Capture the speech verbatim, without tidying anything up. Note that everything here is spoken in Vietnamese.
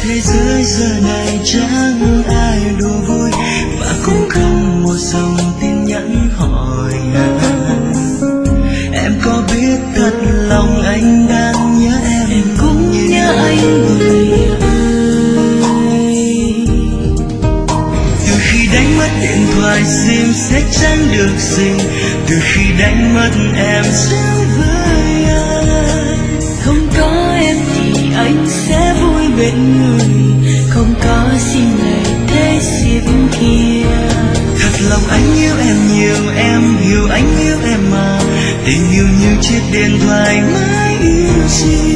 thế giới giờ này chẳng ai đùa vui, và cũng không một dòng tin nhắn hỏi han. Em có biết thật lòng anh đang nhớ em, em cũng như nhớ anh người ơi. Từ khi đánh mất điện thoại sim sẽ chẳng được gì, từ khi đánh mất em sống với ai. Không có em thì anh sẽ vui bên người, không có xin lời thế ship kia. Thật lòng anh yêu em nhiều, em hiểu anh yêu em mà, tình yêu như chiếc điện thoại mãi yêu chi.